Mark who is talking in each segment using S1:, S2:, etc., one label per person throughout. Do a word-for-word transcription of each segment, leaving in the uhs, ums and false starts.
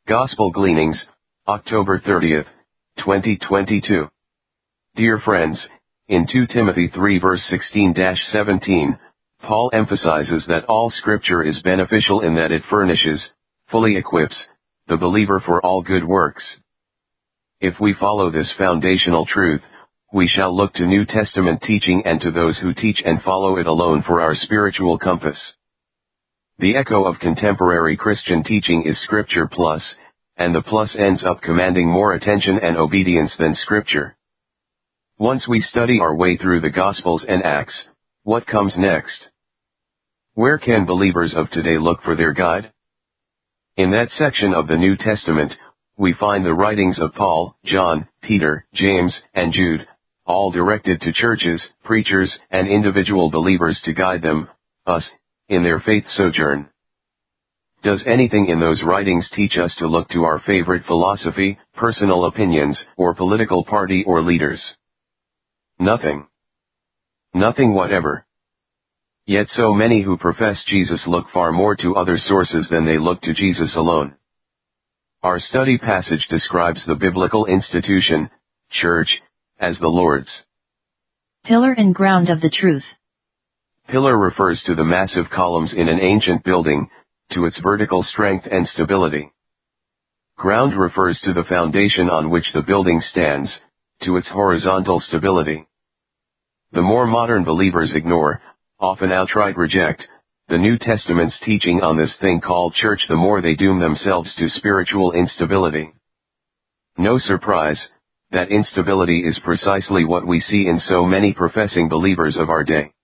S1: Gospel Gleanings, October thirtieth, twenty twenty-two. Dear friends, in Second Timothy three verse sixteen to seventeen, Paul emphasizes that all scripture is beneficial in that it furnishes, fully equips, the believer for all good works. If we follow this foundational truth, we shall look to New Testament teaching and to those who teach and follow it alone for our spiritual compass. The echo of contemporary Christian teaching is Scripture plus, and the plus ends up commanding more attention and obedience than Scripture. Once we study our way through the Gospels and Acts, what comes next? Where can believers of today look for their guide? In that section of the New Testament, we find the writings of Paul, John, Peter, James, and Jude, all directed to churches, preachers, and individual believers to guide them, us, in their faith sojourn. Does anything in those writings teach us to look to our favorite philosophy, personal opinions, or political party or leaders? Nothing. Nothing whatever. Yet so many who profess Jesus look far more to other sources than they look to Jesus alone. Our study passage describes the biblical institution, church, as the Lord's
S2: pillar and ground of the truth.
S1: Pillar refers to the massive columns in an ancient building, to its vertical strength and stability. Ground refers to the foundation on which the building stands, to its horizontal stability. The more modern believers ignore, often outright reject, the New Testament's teaching on this thing called church, the more they doom themselves to spiritual instability. No surprise, that instability is precisely what we see in so many professing believers of our day.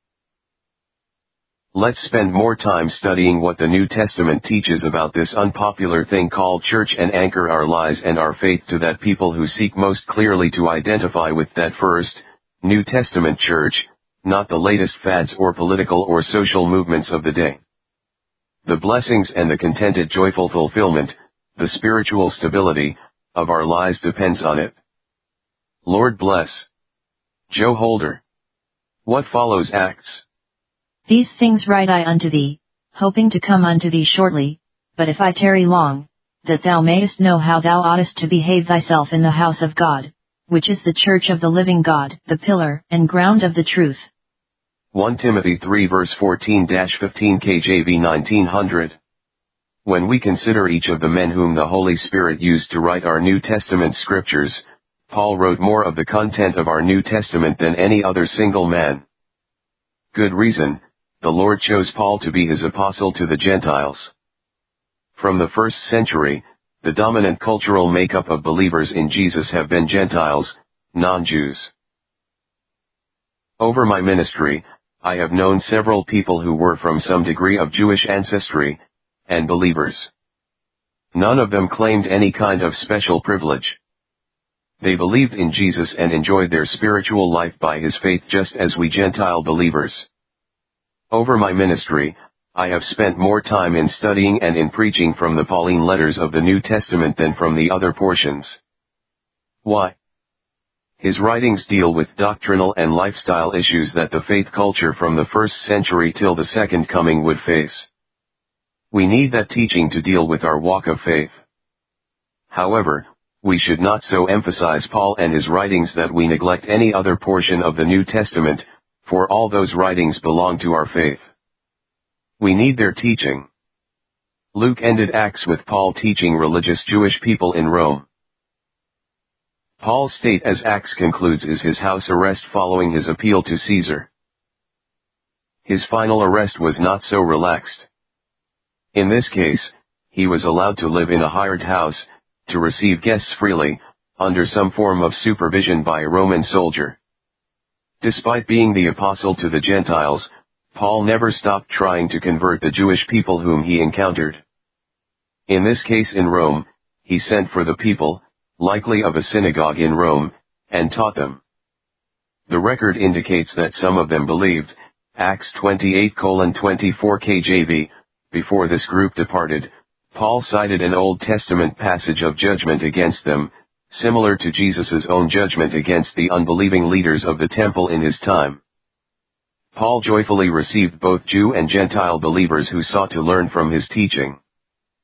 S1: Let's spend more time studying what the New Testament teaches about this unpopular thing called church and anchor our lives and our faith to that people who seek most clearly to identify with that first, New Testament church, not the latest fads or political or social movements of the day. The blessings and the contented joyful fulfillment, the spiritual stability, of our lives depends on it. Lord bless. Joe Holder. What follows Acts?
S2: These things write I unto thee, hoping to come unto thee shortly, but if I tarry long, that thou mayest know how thou oughtest to behave thyself in the house of God, which is the church of the living God, the pillar and ground of the truth.
S1: First Timothy three verse fourteen to fifteen K J V nineteen hundred. When we consider each of the men whom the Holy Spirit used to write our New Testament scriptures, Paul wrote more of the content of our New Testament than any other single man. Good reason. The Lord chose Paul to be his apostle to the Gentiles. From the first century, the dominant cultural makeup of believers in Jesus have been Gentiles, non-Jews. Over my ministry, I have known several people who were from some degree of Jewish ancestry, and believers. None of them claimed any kind of special privilege. They believed in Jesus and enjoyed their spiritual life by his faith just as we Gentile believers. Over my ministry, I have spent more time in studying and in preaching from the Pauline letters of the New Testament than from the other portions. Why? His writings deal with doctrinal and lifestyle issues that the faith culture from the first century till the second coming would face. We need that teaching to deal with our walk of faith. However, we should not so emphasize Paul and his writings that we neglect any other portion of the New Testament, for all those writings belong to our faith. We need their teaching. Luke ended Acts with Paul teaching religious Jewish people in Rome. Paul's state as Acts concludes is his house arrest following his appeal to Caesar. His final arrest was not so relaxed. In this case, he was allowed to live in a hired house, to receive guests freely, under some form of supervision by a Roman soldier. Despite being the apostle to the Gentiles, Paul never stopped trying to convert the Jewish people whom he encountered. In this case in Rome, he sent for the people, likely of a synagogue in Rome, and taught them. The record indicates that some of them believed, Acts twenty-eight twenty-four K J V, before this group departed, Paul cited an Old Testament passage of judgment against them, similar to Jesus' own judgment against the unbelieving leaders of the temple in his time. Paul joyfully received both Jew and Gentile believers who sought to learn from his teaching.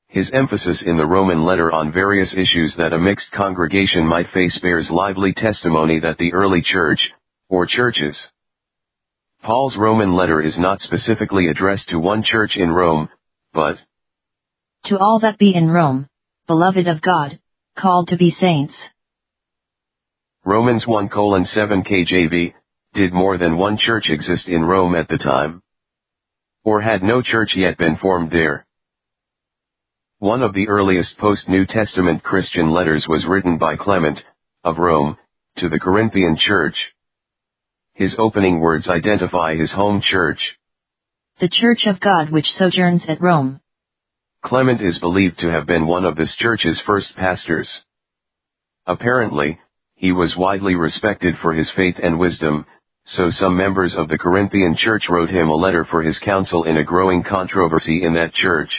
S1: His emphasis in the Roman letter on various issues that a mixed congregation might face bears lively testimony that the early church, or churches. Paul's Roman letter is not specifically addressed to one church in Rome, but
S2: to all that be in Rome, beloved of God, called to be saints.
S1: Romans one colon seven K J V, did more than one church exist in Rome at the time? Or had no church yet been formed there? One of the earliest post-New Testament Christian letters was written by Clement, of Rome, to the Corinthian church. His opening words identify his home church,
S2: the Church of God which sojourns at Rome.
S1: Clement is believed to have been one of this church's first pastors. Apparently, he was widely respected for his faith and wisdom, so some members of the Corinthian church wrote him a letter for his counsel in a growing controversy in that church.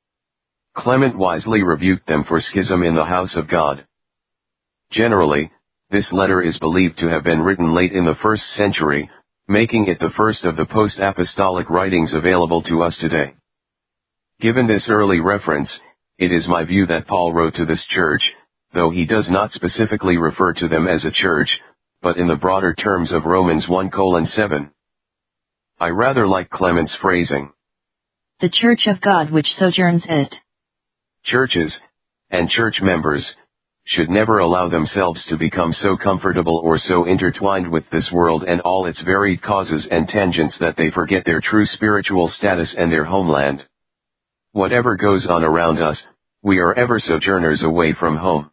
S1: Clement wisely rebuked them for schism in the house of God. Generally, this letter is believed to have been written late in the first century, making it the first of the post-apostolic writings available to us today. Given this early reference, it is my view that Paul wrote to this church, though he does not specifically refer to them as a church, but in the broader terms of Romans one colon seven. I rather like Clement's phrasing,
S2: the Church of God which sojourns at.
S1: Churches, and church members, should never allow themselves to become so comfortable or so intertwined with this world and all its varied causes and tangents that they forget their true spiritual status and their homeland. Whatever goes on around us, we are ever sojourners away from home.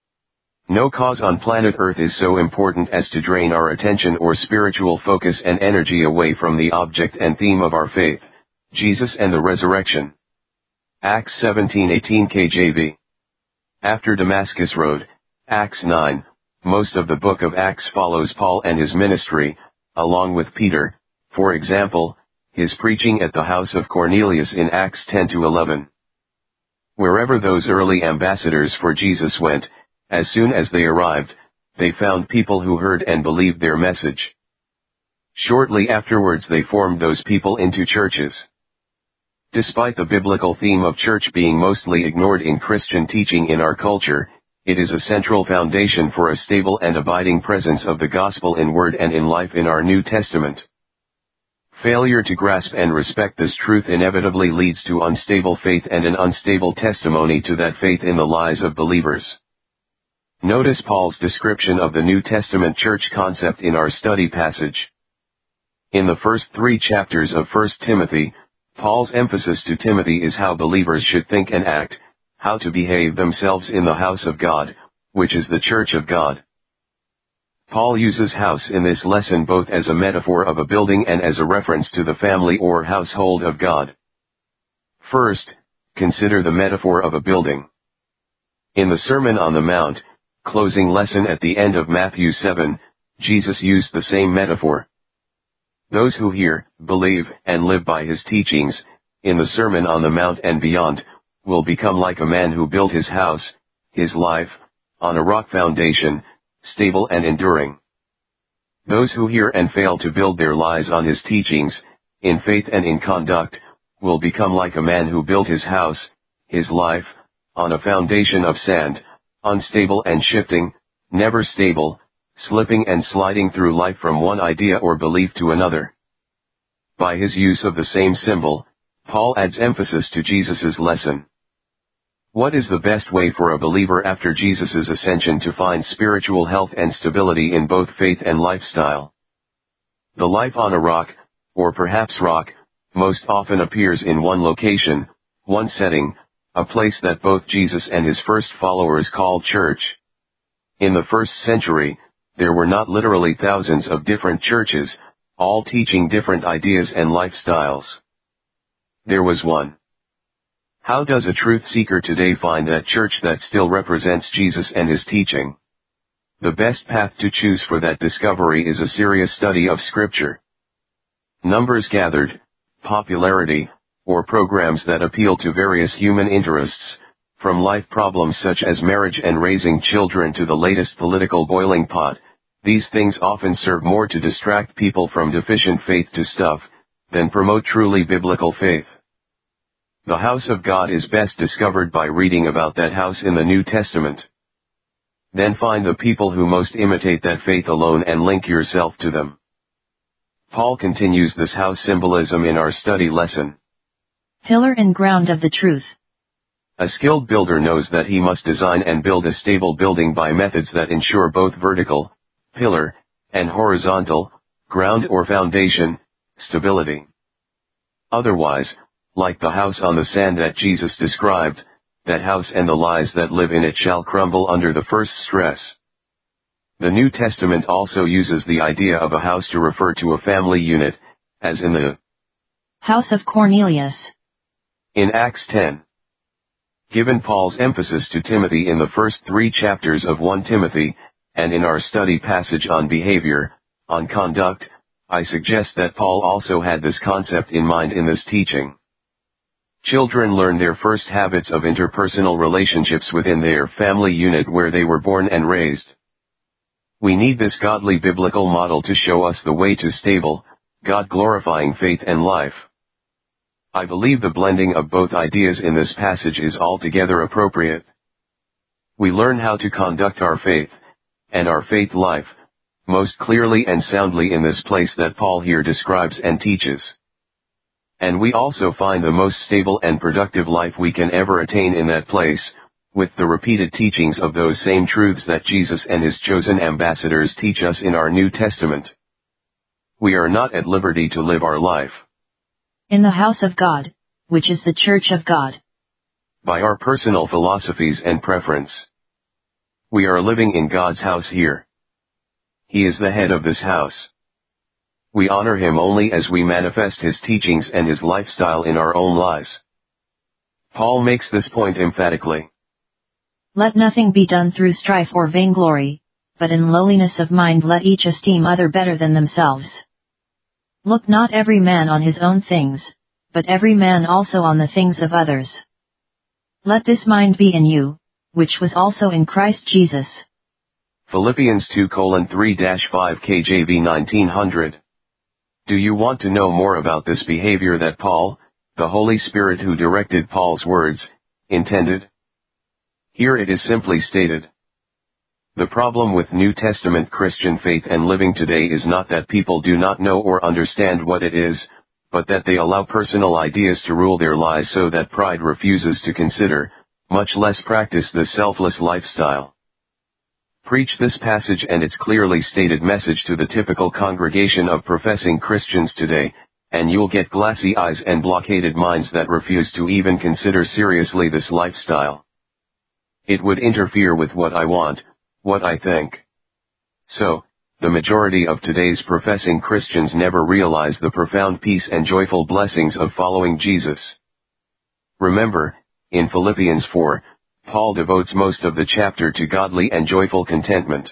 S1: No cause on planet Earth is so important as to drain our attention or spiritual focus and energy away from the object and theme of our faith, Jesus and the resurrection. Acts seventeen eighteen K J V. After Damascus Road, Acts nine, most of the book of Acts follows Paul and his ministry, along with Peter, for example, his preaching at the house of Cornelius in Acts ten to eleven. Wherever those early ambassadors for Jesus went, as soon as they arrived, they found people who heard and believed their message. Shortly afterwards they formed those people into churches. Despite the biblical theme of church being mostly ignored in Christian teaching in our culture, it is a central foundation for a stable and abiding presence of the gospel in word and in life in our New Testament. Failure to grasp and respect this truth inevitably leads to unstable faith and an unstable testimony to that faith in the lives of believers. Notice Paul's description of the New Testament church concept in our study passage. In the first three chapters of First Timothy, Paul's emphasis to Timothy is how believers should think and act, how to behave themselves in the house of God, which is the church of God. Paul uses house in this lesson both as a metaphor of a building and as a reference to the family or household of God. First, consider the metaphor of a building. In the Sermon on the Mount, closing lesson at the end of Matthew seven, Jesus used the same metaphor. Those who hear, believe, and live by his teachings, in the Sermon on the Mount and beyond, will become like a man who built his house, his life, on a rock foundation, stable and enduring. Those who hear and fail to build their lives on his teachings, in faith and in conduct, will become like a man who built his house, his life, on a foundation of sand, unstable and shifting, never stable, slipping and sliding through life from one idea or belief to another. By his use of the same symbol, Paul adds emphasis to Jesus' lesson. What is the best way for a believer after Jesus' ascension to find spiritual health and stability in both faith and lifestyle? The life on a rock, or perhaps rock, most often appears in one location, one setting, a place that both Jesus and his first followers called church. In the first century, there were not literally thousands of different churches, all teaching different ideas and lifestyles. There was one. How does a truth seeker today find that church that still represents Jesus and his teaching? The best path to choose for that discovery is a serious study of Scripture. Numbers gathered, popularity, or programs that appeal to various human interests, from life problems such as marriage and raising children to the latest political boiling pot, these things often serve more to distract people from deficient faith to stuff, than promote truly biblical faith. The house of God is best discovered by reading about that house in the New Testament. Then find the people who most imitate that faith alone and link yourself to them. Paul continues this house symbolism in our study lesson.
S2: Pillar and ground of the truth.
S1: A skilled builder knows that he must design and build a stable building by methods that ensure both vertical, pillar, and horizontal, ground or foundation, stability. Otherwise, like the house on the sand that Jesus described, that house and the lies that live in it shall crumble under the first stress. The New Testament also uses the idea of a house to refer to a family unit, as in the
S2: house of Cornelius
S1: in Acts ten. Given Paul's emphasis to Timothy in the first three chapters of First Timothy, and in our study passage on behavior, on conduct, I suggest that Paul also had this concept in mind in this teaching. Children learn their first habits of interpersonal relationships within their family unit where they were born and raised. We need this godly biblical model to show us the way to stable, God-glorifying faith and life. I believe the blending of both ideas in this passage is altogether appropriate. We learn how to conduct our faith, and our faith life, most clearly and soundly in this place that Paul here describes and teaches. And we also find the most stable and productive life we can ever attain in that place, with the repeated teachings of those same truths that Jesus and his chosen ambassadors teach us in our New Testament. We are not at liberty to live our life
S2: in the house of God, which is the church of God,
S1: by our personal philosophies and preference. We are living in God's house here. He is the head of this house. We honor him only as we manifest his teachings and his lifestyle in our own lives. Paul makes this point emphatically.
S2: Let nothing be done through strife or vainglory, but in lowliness of mind let each esteem other better than themselves. Look not every man on his own things, but every man also on the things of others. Let this mind be in you, which was also in Christ Jesus.
S1: Philippians two three five K J V nineteen hundred. Do you want to know more about this behavior that Paul, the Holy Spirit who directed Paul's words, intended? Here it is simply stated. The problem with New Testament Christian faith and living today is not that people do not know or understand what it is, but that they allow personal ideas to rule their lives so that pride refuses to consider, much less practice the selfless lifestyle. Preach this passage and its clearly stated message to the typical congregation of professing Christians today, and you'll get glassy eyes and blockaded minds that refuse to even consider seriously this lifestyle. It would interfere with what I want, what I think. So, the majority of today's professing Christians never realize the profound peace and joyful blessings of following Jesus. Remember, in Philippians four, Paul devotes most of the chapter to godly and joyful contentment.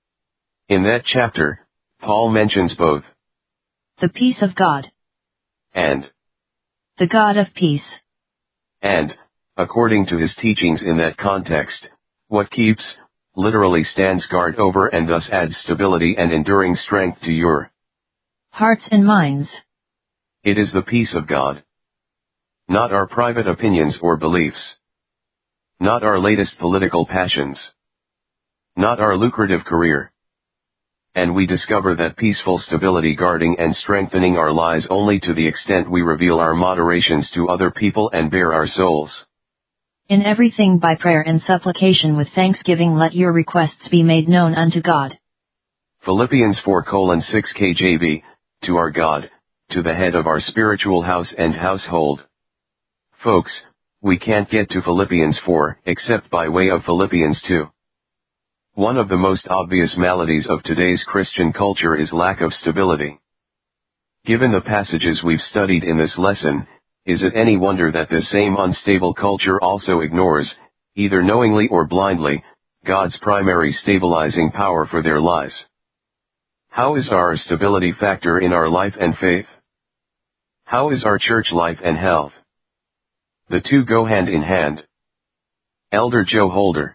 S1: In that chapter, Paul mentions both
S2: the peace of God
S1: and
S2: the God of peace.
S1: And, according to his teachings in that context, what keeps, literally stands guard over and thus adds stability and enduring strength to your
S2: hearts and minds.
S1: It is the peace of God. Not our private opinions or beliefs. Not our latest political passions. Not our lucrative career. And we discover that peaceful stability guarding and strengthening our lives only to the extent we reveal our moderations to other people and bare our souls.
S2: In everything by prayer and supplication with thanksgiving let your requests be made known unto God.
S1: Philippians four six K J V, to our God, to the head of our spiritual house and household. Folks, we can't get to Philippians four except by way of Philippians two. One of the most obvious maladies of today's Christian culture is lack of stability. Given the passages we've studied in this lesson, is it any wonder that this same unstable culture also ignores, either knowingly or blindly, God's primary stabilizing power for their lives? How is our stability factor in our life and faith? How is our church life and health? The two go hand in hand. Elder Joe Holder.